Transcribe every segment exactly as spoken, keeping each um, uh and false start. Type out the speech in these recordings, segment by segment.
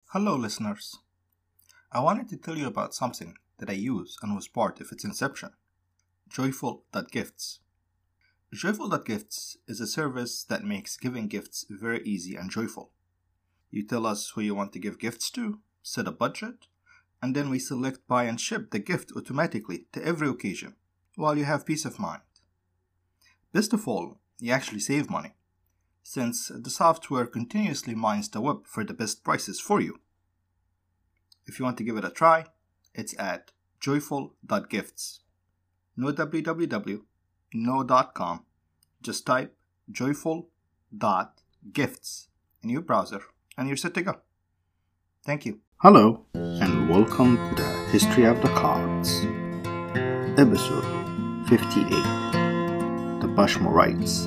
Hello, listeners. I wanted to tell you about something that I use and was part of its inception Joyful.gifts. Joyful.gifts is a service that makes giving gifts very easy and joyful. You tell us who you want to give gifts to, set a budget, and then we select, buy, and ship the gift automatically to every occasion, while you have peace of mind. Best of all, you actually save money, since the software continuously mines the web for the best prices for you. If you want to give it a try, it's at joyful.gifts. No www, no .com, just type joyful.gifts in your browser and you're set to go. Thank you. Hello, and welcome to the History of the Cards, Episode fifty-eight, The Bashmorites.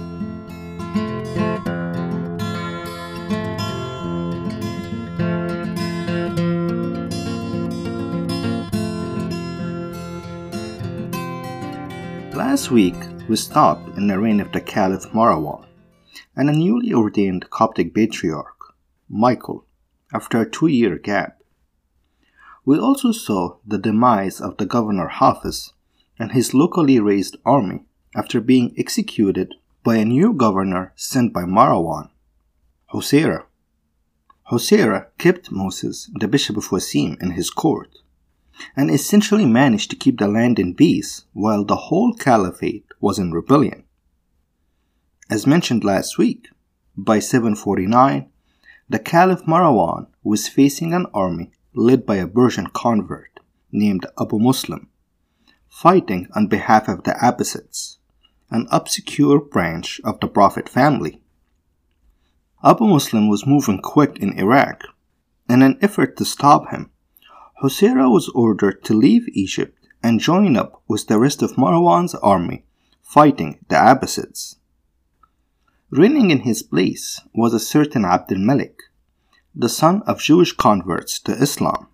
Last week, we stopped in the reign of the Caliph Marwan and a newly ordained Coptic patriarch, Michael, after a two-year gap. We also saw the demise of the governor Hafiz and his locally raised army after being executed by a new governor sent by Marwan, Husayra. Husayra kept Moses, the bishop of Wasim, in his court, and essentially managed to keep the land in peace while the whole caliphate was in rebellion. As mentioned last week, by seven forty-nine, the Caliph Marwan was facing an army led by a Persian convert named Abu Muslim, fighting on behalf of the Abbasids, an obscure branch of the Prophet family. Abu Muslim was moving quick in Iraq. In an effort to stop him, Husayra was ordered to leave Egypt and join up with the rest of Marwan's army fighting the Abbasids. Reigning in his place was a certain Abd al-Malik, the son of Jewish converts to Islam.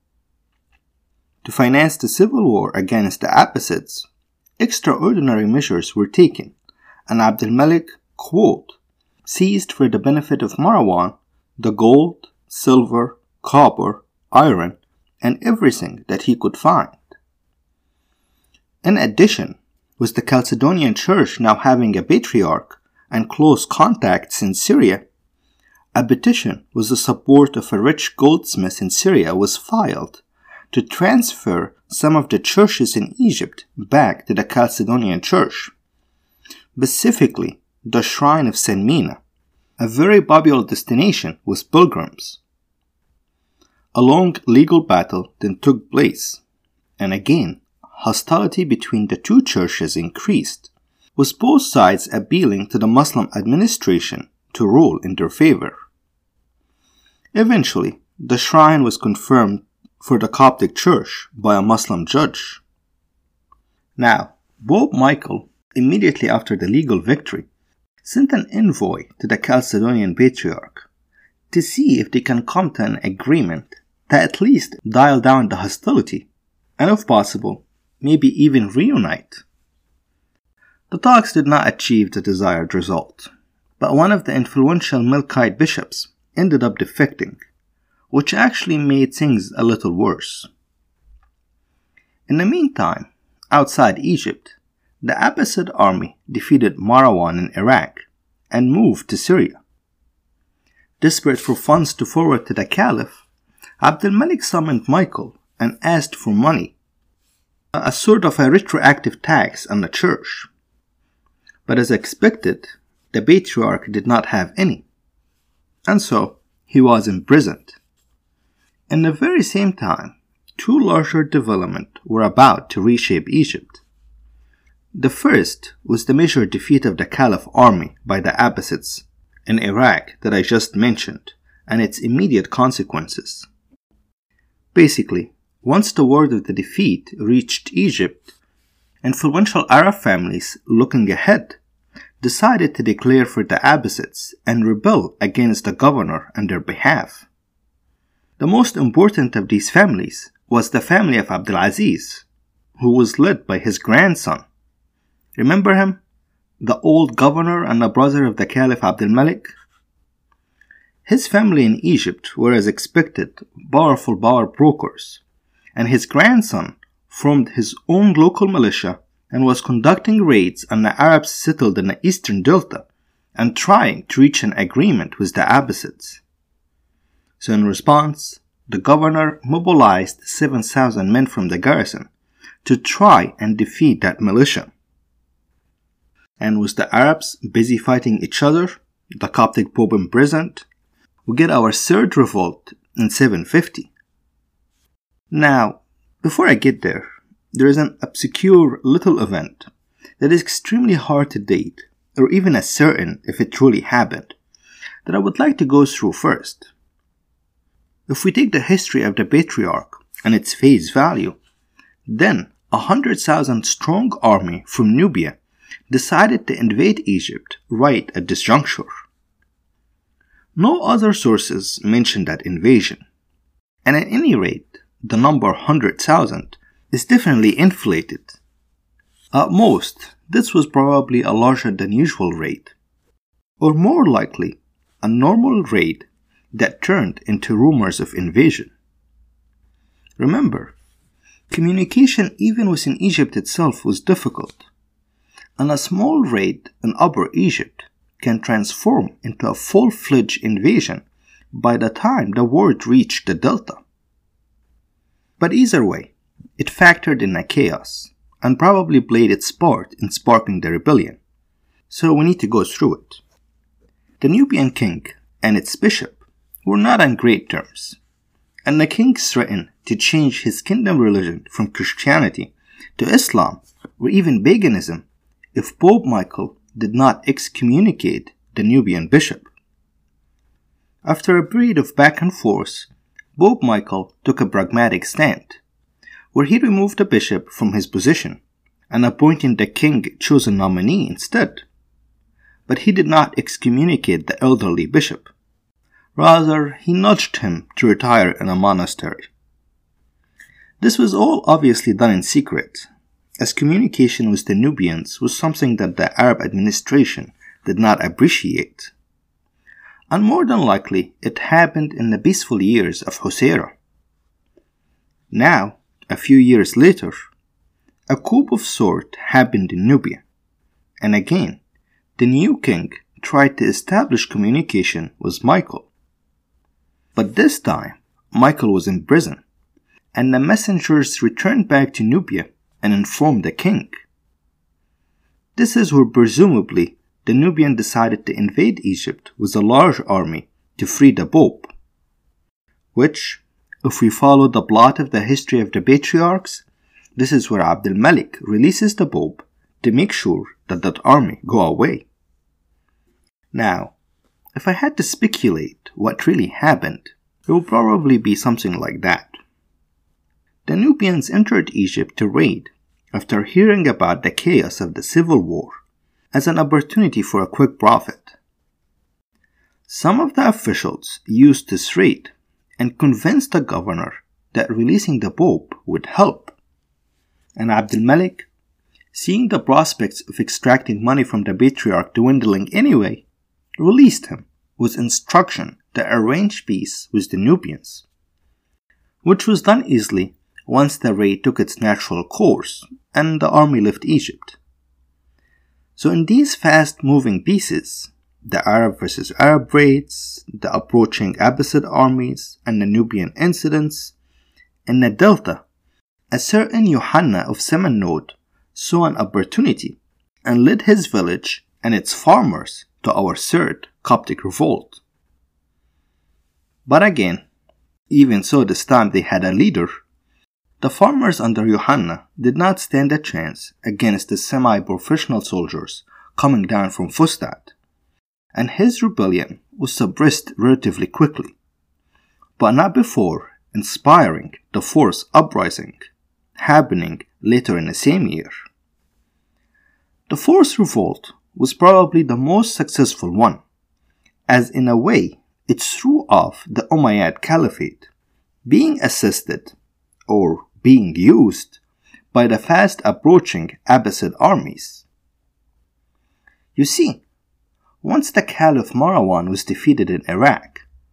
To finance the civil war against the Abbasids, extraordinary measures were taken, and Abd al-Malik, quote, seized for the benefit of Marwan the gold, silver, copper, iron, and everything that he could find. In addition, with the Chalcedonian Church now having a patriarch and close contacts in Syria, a petition with the support of a rich goldsmith in Syria was filed to transfer some of the churches in Egypt back to the Chalcedonian Church, specifically the shrine of Saint Mina, a very popular destination with pilgrims. A long legal battle then took place, and again, hostility between the two churches increased, with both sides appealing to the Muslim administration to rule in their favor. Eventually, the shrine was confirmed for the Coptic Church by a Muslim judge. Now, Pope Michael, immediately after the legal victory, sent an envoy to the Chalcedonian Patriarch to see if they can come to an agreement to at least dial down the hostility, and if possible, maybe even reunite. The talks did not achieve the desired result, but one of the influential Melkite bishops ended up defecting, which actually made things a little worse. In the meantime, outside Egypt, the Abbasid army defeated Marwan in Iraq and moved to Syria. Desperate for funds to forward to the Caliph, Abd al-Malik summoned Michael and asked for money, a sort of a retroactive tax on the church. But as expected, the patriarch did not have any, and so he was imprisoned. In the very same time, two larger developments were about to reshape Egypt. The first was the major defeat of the Caliph army by the Abbasids in Iraq that I just mentioned, and its immediate consequences. Basically, once the word of the defeat reached Egypt, influential Arab families looking ahead decided to declare for the Abbasids and rebel against the governor on their behalf. The most important of these families was the family of Abdulaziz, who was led by his grandson. Remember him? The old governor and the brother of the Caliph Abd al-Malik? His family in Egypt were, as expected, powerful power brokers, and his grandson formed his own local militia and was conducting raids on the Arabs settled in the eastern delta and trying to reach an agreement with the Abbasids. So in response, the governor mobilized seven thousand men from the garrison to try and defeat that militia. And with the Arabs busy fighting each other, the Coptic Pope imprisoned, we get our third revolt in seven fifty. Now, before I get there, there is an obscure little event that is extremely hard to date, or even ascertain if it truly happened, that I would like to go through first. If we take the history of the patriarch and its face value, then a hundred thousand strong army from Nubia decided to invade Egypt right at this juncture. No other sources mention that invasion, and at any rate, the number one hundred thousand is definitely inflated. At most, this was probably a larger than usual raid, or more likely, a normal raid that turned into rumors of invasion. Remember, communication even within Egypt itself was difficult, and a small raid in Upper Egypt can transform into a full-fledged invasion by the time the word reached the delta. But either way, it factored in a chaos and probably played its part in sparking the rebellion, so we need to go through it. The Nubian king and its bishop were not on great terms, and the king threatened to change his kingdom religion from Christianity to Islam or even paganism if Pope Michael did not excommunicate the Nubian bishop. After a period of back and forth, Pope Michael took a pragmatic stand, where he removed the bishop from his position and appointed the king's chosen nominee instead. But he did not excommunicate the elderly bishop. Rather, he nudged him to retire in a monastery. This was all obviously done in secret, as communication with the Nubians was something that the Arab administration did not appreciate. And more than likely, it happened in the peaceful years of Hosera. Now, a few years later, a coup of sort happened in Nubia, and again, the new king tried to establish communication with Michael. But this time, Michael was in prison, and the messengers returned back to Nubia and informed the king. This is where presumably the Nubian decided to invade Egypt with a large army to free the Pope, which, if we follow the plot of the history of the patriarchs, this is where Abd al-Malik releases the Pope to make sure that that army go away. Now, if I had to speculate what really happened, it will probably be something like that. The Nubians entered Egypt to raid after hearing about the chaos of the civil war as an opportunity for a quick profit. Some of the officials used this raid and convinced the governor that releasing the Pope would help. And Abd al-Malik, seeing the prospects of extracting money from the patriarch dwindling anyway, released him with instruction to arrange peace with the Nubians, which was done easily once the raid took its natural course and the army left Egypt. So in these fast-moving pieces, the Arab versus Arab raids, the approaching Abbasid armies, and the Nubian incidents, in the delta, a certain Yohanna of Semenod saw an opportunity and led his village and its farmers to our third Coptic revolt. But again, even so this time they had a leader, the farmers under Yohanna did not stand a chance against the semi-professional soldiers coming down from Fustat, and his rebellion was suppressed relatively quickly, but not before inspiring the fourth uprising, happening later in the same year. The fourth revolt was probably the most successful one, as in a way it threw off the Umayyad Caliphate, being assisted, or being used, by the fast approaching Abbasid armies. You see, once the Caliph Marwan was defeated in Iraq,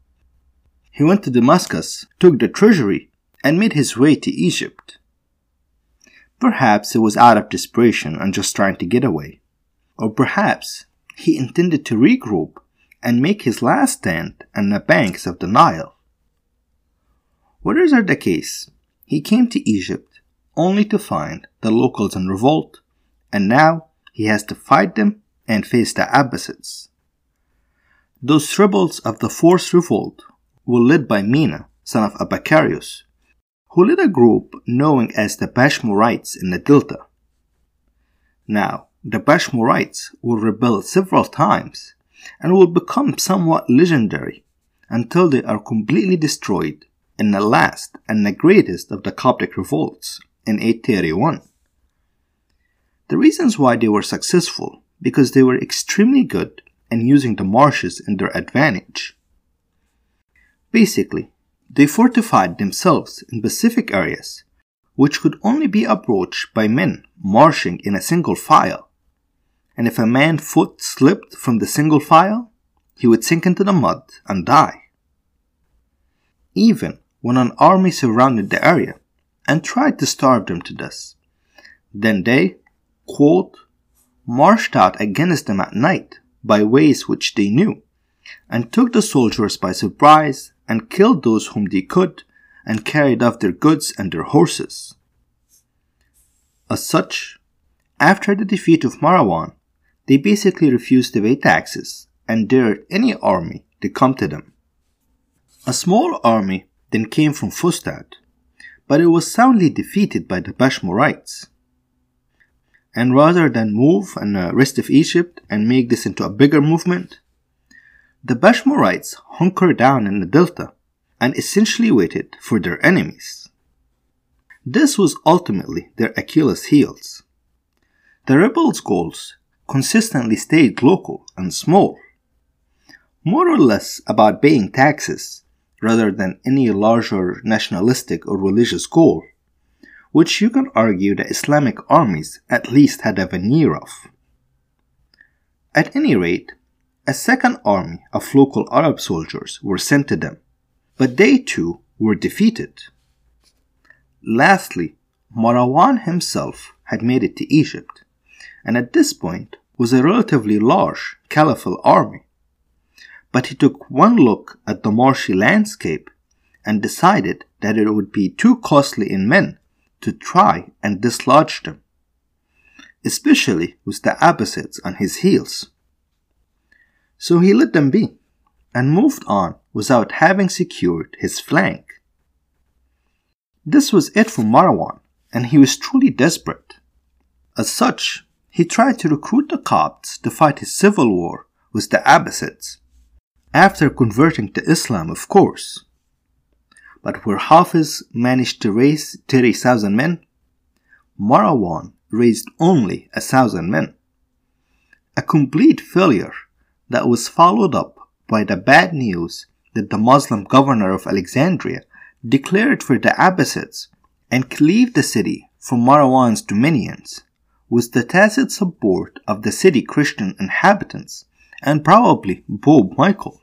he went to Damascus, took the treasury, and made his way to Egypt. Perhaps it was out of desperation and just trying to get away. Or perhaps he intended to regroup and make his last stand on the banks of the Nile. Whatever the case, he came to Egypt only to find the locals in revolt, and now he has to fight them and face the Abbasids. Those rebels of the Fourth Revolt were led by Mina, son of Abakarius, who led a group known as the Bashmurites in the Delta. Now, the Bashmurites will rebel several times and will become somewhat legendary until they are completely destroyed in the last and the greatest of the Coptic revolts in eight thirty-one. The reasons why they were successful because they were extremely good in using the marshes in their advantage. Basically, they fortified themselves in specific areas which could only be approached by men marching in a single file, and if a man's foot slipped from the single file, he would sink into the mud and die. Even when an army surrounded the area and tried to starve them to death, then they, quote, marched out against them at night by ways which they knew, and took the soldiers by surprise and killed those whom they could, and carried off their goods and their horses. As such, after the defeat of Marwan, they basically refused to pay taxes and dared any army to come to them. A small army then came from Fustat, but it was soundly defeated by the Bashmurites. And rather than move in the rest of Egypt and make this into a bigger movement, the Bashmurites hunkered down in the Delta and essentially waited for their enemies. This was ultimately their Achilles' heels. The rebels' goals consistently stayed local and small, more or less about paying taxes rather than any larger nationalistic or religious goal, which you can argue the Islamic armies at least had a veneer of. At any rate, a second army of local Arab soldiers were sent to them, but they too were defeated. Lastly, Marwan himself had made it to Egypt, and at this point was a relatively large caliphal army. But he took one look at the marshy landscape and decided that it would be too costly in men to try and dislodge them, especially with the Abbasids on his heels. So he let them be and moved on without having secured his flank. This was it for Marwan, and he was truly desperate. As such, he tried to recruit the Copts to fight his civil war with the Abbasids, after converting to Islam, of course. But where Hafiz managed to raise thirty thousand men, Marwan raised only a thousand men. A complete failure that was followed up by the bad news that the Muslim governor of Alexandria declared for the Abbasids and cleaved the city from Marwan's dominions, with the tacit support of the city Christian inhabitants and probably Pope Michael.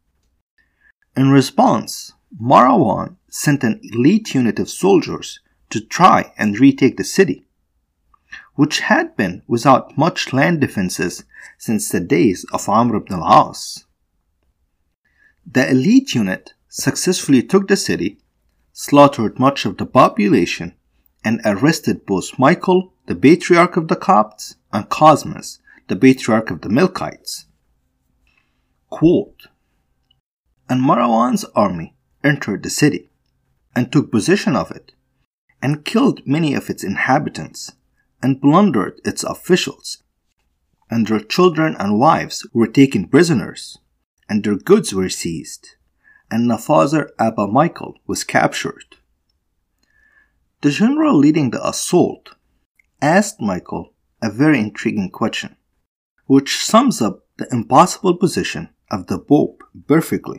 In response, Marwan sent an elite unit of soldiers to try and retake the city, which had been without much land defenses since the days of Amr ibn al-As. The elite unit successfully took the city, slaughtered much of the population, and arrested both Michael, the patriarch of the Copts, and Cosmas, the patriarch of the Melkites. Quote, and Marwan's army entered the city, and took possession of it, and killed many of its inhabitants, and plundered its officials, and their children and wives were taken prisoners, and their goods were seized, and the father Abba Michael was captured. The general leading the assault asked Michael a very intriguing question, which sums up the impossible position of the Pope perfectly.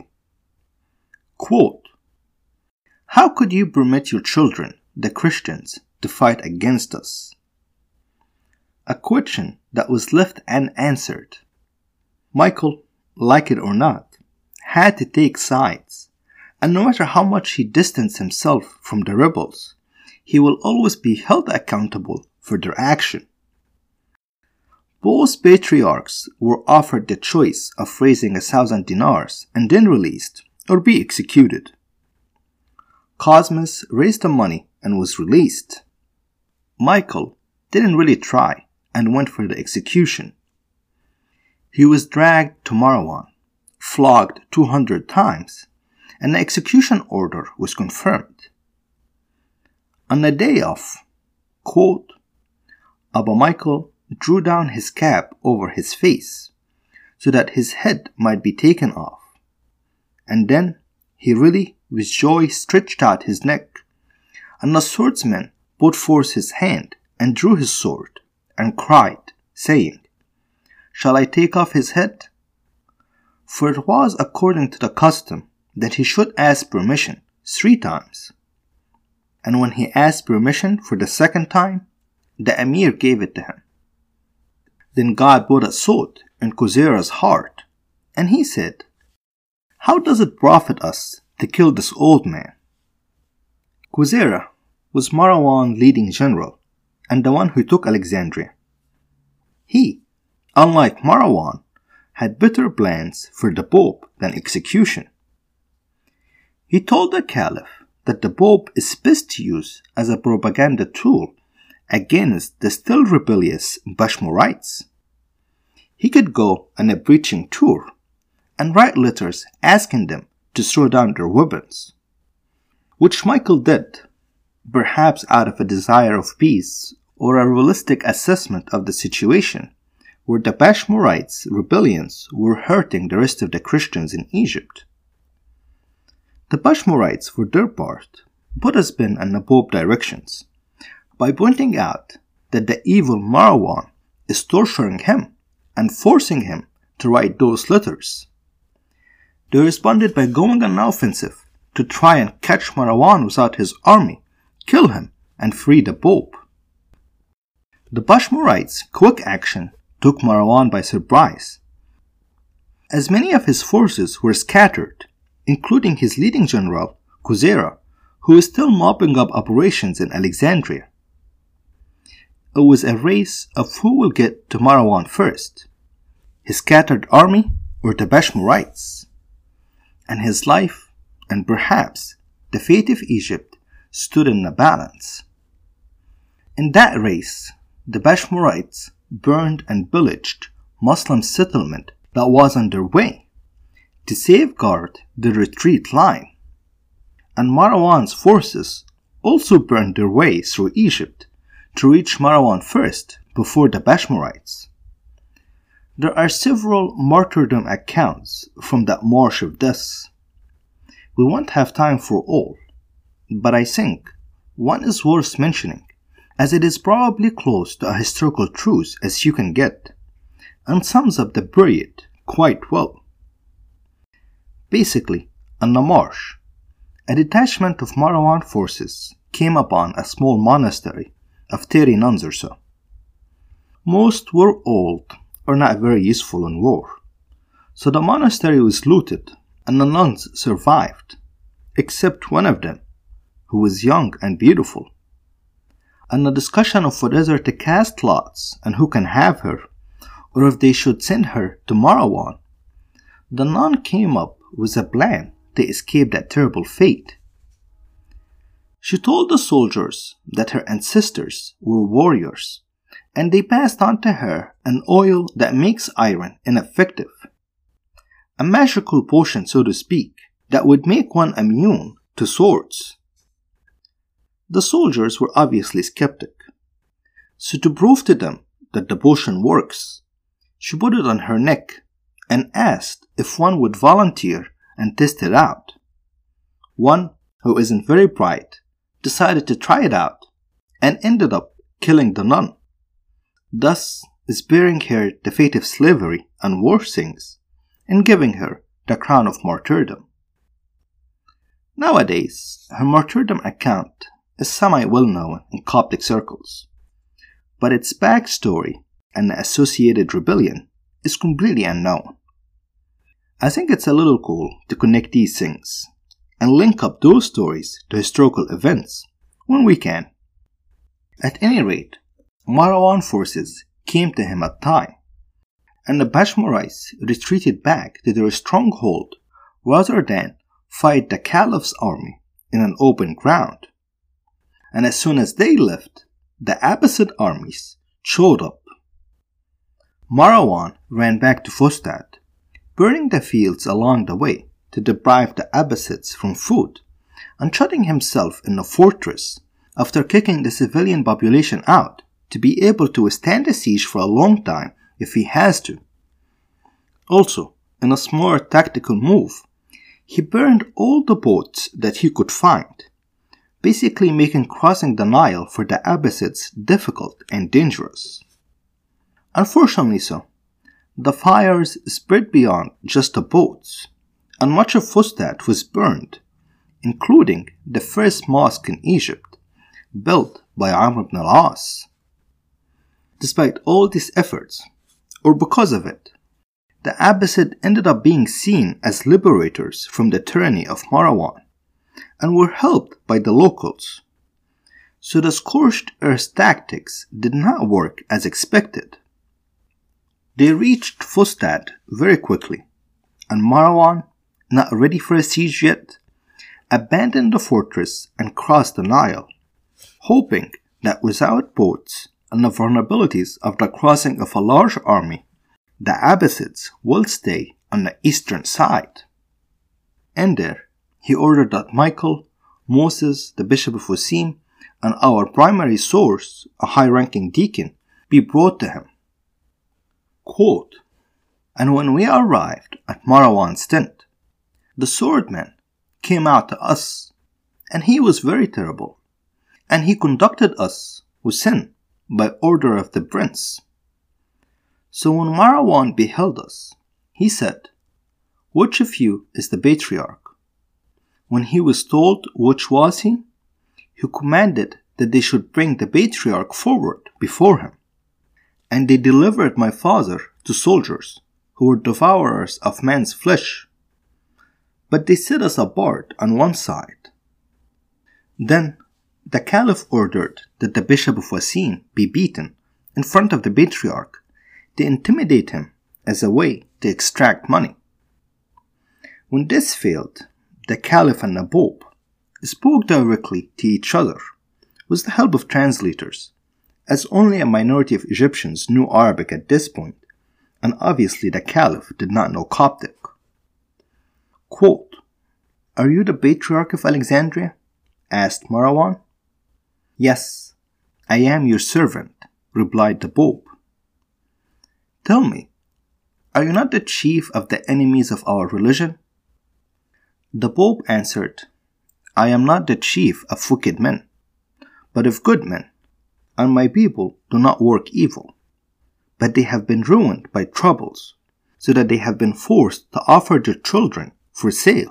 Quote, how could you permit your children, the Christians, to fight against us? A question that was left unanswered. Michael, like it or not, had to take sides and no matter how much he distanced himself from the rebels, he will always be held accountable for their action. Both patriarchs were offered the choice of raising a thousand dinars and then released, or be executed. Cosmas raised the money and was released. Michael didn't really try and went for the execution. He was dragged to Marwan, flogged two hundred times, and the execution order was confirmed. On the day of, quote, Abu Michael drew down his cap over his face so that his head might be taken off, and then he really with joy stretched out his neck, and the swordsman put forth his hand and drew his sword and cried, saying, Shall I take off his head? For it was according to the custom that he should ask permission three times. And when he asked permission for the second time, the Emir gave it to him. Then God put a thought in Khuzera's heart, and he said, How does it profit us to kill this old man? Khuzera was Marwan's leading general and the one who took Alexandria. He, unlike Marwan, had better plans for the Pope than execution. He told the Caliph that the Pope is best to use as a propaganda tool against the still rebellious Bashmurites. He could go on a preaching tour and write letters asking them to throw down their weapons, which Michael did, perhaps out of a desire of peace or a realistic assessment of the situation where the Bashmurites' rebellions were hurting the rest of the Christians in Egypt. The Bashmurites, for their part, put a spin on the Pope's directions by pointing out that the evil Marwan is torturing him and forcing him to write those letters. They responded by going on an offensive to try and catch Marwan without his army, kill him, and free the Pope. The Bashmurites' quick action took Marwan by surprise, as many of his forces were scattered, including his leading general, Khuzera, who is still mopping up operations in Alexandria. It was a race of who will get to Marwan first, his scattered army or the Bashmurites, and his life and perhaps the fate of Egypt stood in a balance. In that race, the Bashmurites burned and pillaged Muslim settlement that was on their way to safeguard the retreat line, and Marwan's forces also burned their way through Egypt to reach Marwan first before the Bashmurites. There are several martyrdom accounts from that march of deaths. We won't have time for all, but I think one is worth mentioning, as it is probably close to a historical truth as you can get, and sums up the period quite well. Basically, on the march, a detachment of Marwan forces came upon a small monastery of thirty nuns or so. Most were old or not very useful in war, so the monastery was looted and the nuns survived, except one of them, who was young and beautiful. And the discussion of whether to cast lots and who can have her, or if they should send her to Marwan, the nun came up with a plan to escape that terrible fate. She told the soldiers that her ancestors were warriors, and they passed on to her an oil that makes iron ineffective, a magical potion, so to speak, that would make one immune to swords. The soldiers were obviously skeptic, so to prove to them that the potion works, she put it on her neck and asked if one would volunteer and test it out. One, who isn't very bright, decided to try it out and ended up killing the nun, thus sparing her the fate of slavery and worse things, and giving her the crown of martyrdom. Nowadays, her martyrdom account is semi-well-known in Coptic circles, but its backstory and the associated rebellion is completely unknown. I think it's a little cool to connect these things, and link up those stories to historical events when we can. At any rate, Marwan forces came to him at time, and the Bashmurites retreated back to their stronghold rather than fight the Caliph's army in an open ground. And as soon as they left, the Abbasid armies showed up. Marwan ran back to Fustat, burning the fields along the way to deprive the Abbasids from food, and shutting himself in the fortress after kicking the civilian population out to be able to withstand the siege for a long time if he has to. Also, in a smart tactical move, he burned all the boats that he could find, basically making crossing the Nile for the Abbasids difficult and dangerous. Unfortunately so, the fires spread beyond just the boats, and much of Fustat was burned, including the first mosque in Egypt, built by Amr ibn al-As. Despite all these efforts, or because of it, the Abbasid ended up being seen as liberators from the tyranny of Marwan, and were helped by the locals. So the scorched earth tactics did not work as expected. They reached Fustat very quickly, and Marwan, not ready for a siege yet, abandoned the fortress and crossed the Nile, hoping that without boats and the vulnerabilities of the crossing of a large army, the Abbasids will stay on the eastern side. And there, he ordered that Michael, Moses, the Bishop of Wasim, and our primary source, a high-ranking deacon, be brought to him. Quote, "And when we arrived at Marwan's tent, the swordman came out to us, and he was very terrible, and he conducted us with sin by order of the prince. So when Marwan beheld us, he said, 'Which of you is the patriarch?' When he was told which was he, he commanded that they should bring the patriarch forward before him. And they delivered my father to soldiers, who were devourers of man's flesh. But they set us apart on one side. Then the Caliph ordered that the Bishop of Wasim be beaten in front of the patriarch to intimidate him as a way to extract money. When this failed, the Caliph and the Pope spoke directly to each other with the help of translators, as only a minority of Egyptians knew Arabic at this point, and obviously the Caliph did not know Coptic. Quote, "Are you the Patriarch of Alexandria?" asked Marwan. "Yes, I am your servant," replied the Pope. "Tell me, are you not the chief of the enemies of our religion?" The Pope answered, "I am not the chief of wicked men, but of good men, and my people do not work evil, but they have been ruined by troubles, so that they have been forced to offer their children for sale."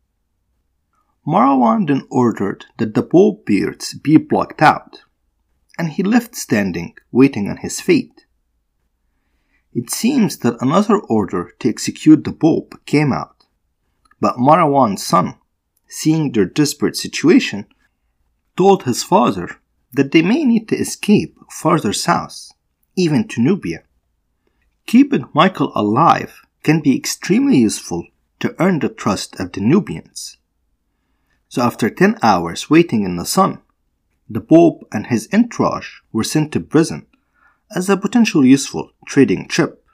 Marwan then ordered that the Pope beards be plucked out, and he left standing, waiting on his fate. It seems that another order to execute the Pope came out, but Marwan's son, seeing their desperate situation, told his father that they may need to escape farther south, even to Nubia. Keeping Michael alive can be extremely useful to earn the trust of the Nubians. So after ten hours waiting in the sun, the Pope and his entourage were sent to prison as a potentially useful trading chip.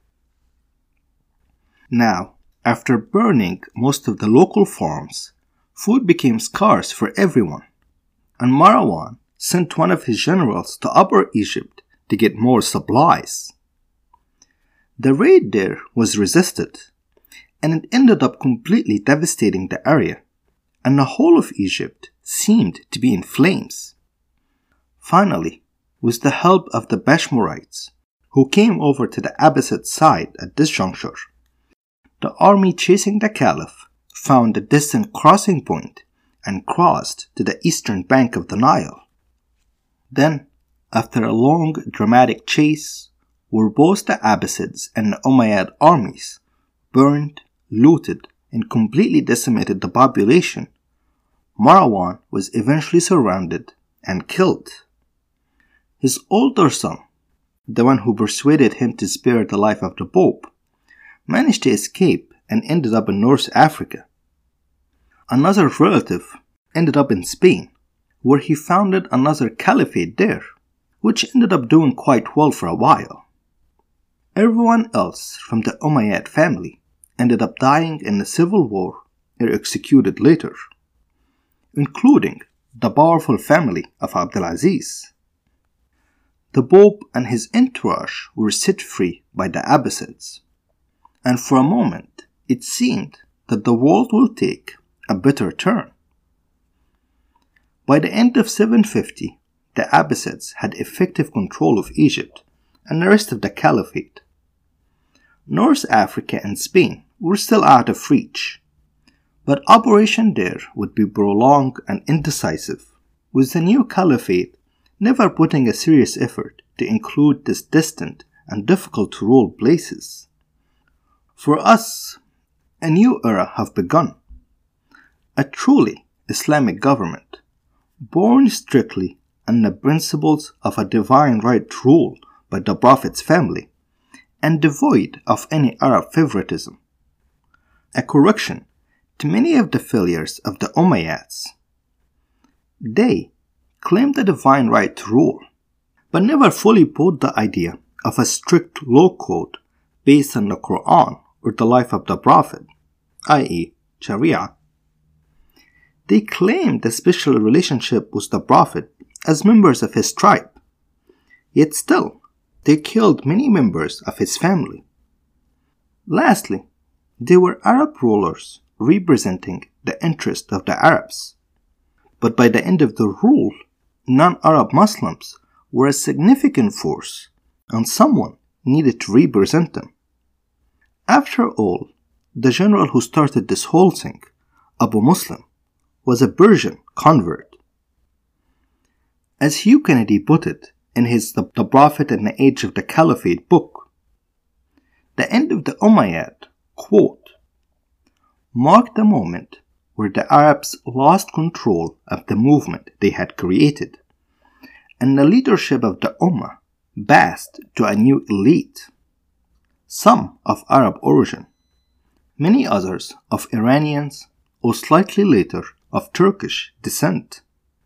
Now, after burning most of the local farms, food became scarce for everyone, and Marwan sent one of his generals to Upper Egypt to get more supplies. The raid there was resisted, and it ended up completely devastating the area, and the whole of Egypt seemed to be in flames. Finally, with the help of the Bashmurites, who came over to the Abbasid side at this juncture, the army chasing the Caliph found a distant crossing point and crossed to the eastern bank of the Nile. Then, after a long, dramatic chase, were both the Abbasids and the Umayyad armies burned, looted, and completely decimated the population, Marwan was eventually surrounded and killed. His older son, the one who persuaded him to spare the life of the Pope, managed to escape and ended up in North Africa. Another relative ended up in Spain, where he founded another caliphate there, which ended up doing quite well for a while. Everyone else from the Umayyad family ended up dying in the civil war or executed later, including the powerful family of Abdulaziz. The Pope and his entourage were set free by the Abbasids, and for a moment it seemed that the world will take a better turn. By the end of seven fifty, the Abbasids had effective control of Egypt and the rest of the Caliphate. North Africa and Spain were still out of reach, but Operation Deir would be prolonged and indecisive, with the new Caliphate never putting a serious effort to include these distant and difficult-to-rule places. For us, a new era have begun. A truly Islamic government, born strictly on the principles of a divine right rule by the Prophet's family, and devoid of any Arab favoritism. A correction to many of the failures of the Umayyads. They claimed the divine right to rule, but never fully bought the idea of a strict law code based on the Quran or the life of the Prophet, that is, Sharia. They claimed a special relationship with the Prophet as members of his tribe, yet still they killed many members of his family. Lastly, they were Arab rulers representing the interest of the Arabs, but by the end of their rule, non-Arab Muslims were a significant force and someone needed to represent them. After all, the general who started this whole thing, Abu Muslim, was a Persian convert. As Hugh Kennedy put it in his The, the Prophet and the Age of the Caliphate book, the end of the Umayyad, quote, marked the moment where the Arabs lost control of the movement they had created, and the leadership of the Ummah passed to a new elite, some of Arab origin, many others of Iranians, or slightly later of Turkish descent.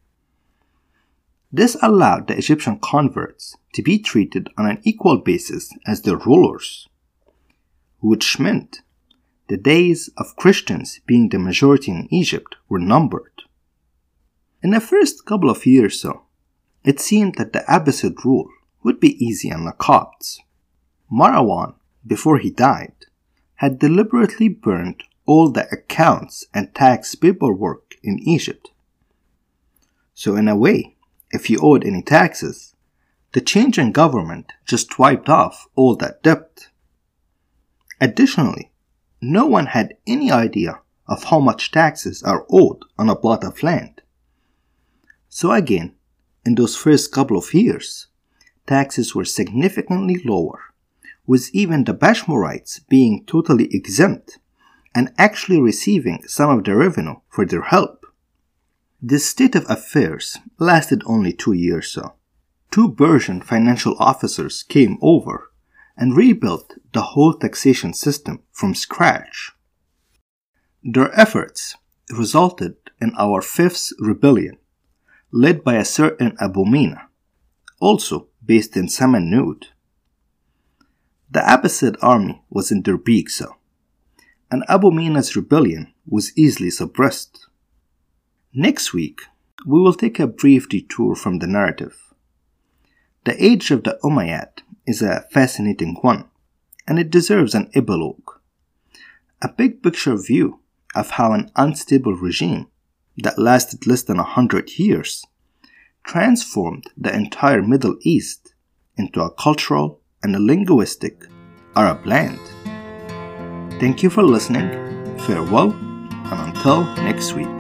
This allowed the Egyptian converts to be treated on an equal basis as their rulers, which meant the days of Christians being the majority in Egypt were numbered. In the first couple of years so, it seemed that the Abbasid rule would be easy on the Copts. Marwan, before he died, had deliberately burned all the accounts and tax paperwork in Egypt. So in a way, if you owed any taxes, the change in government just wiped off all that debt. Additionally, no one had any idea of how much taxes are owed on a plot of land. So again, in those first couple of years, taxes were significantly lower, with even the Bashmurites being totally exempt and actually receiving some of the revenue for their help. This state of affairs lasted only two years so. Two Persian financial officers came over and rebuilt the whole taxation system from scratch. Their efforts resulted in our fifth rebellion, led by a certain Abu Mina, also based in Samanud. The Abbasid army was in their peak so, and Abu Mina's rebellion was easily suppressed. Next week, we will take a brief detour from the narrative. The age of the Umayyad is a fascinating one, and it deserves an epilogue. A big picture view of how an unstable regime that lasted less than a hundred years transformed the entire Middle East into a cultural and a linguistic Arab land. Thank you for listening, farewell, and until next week.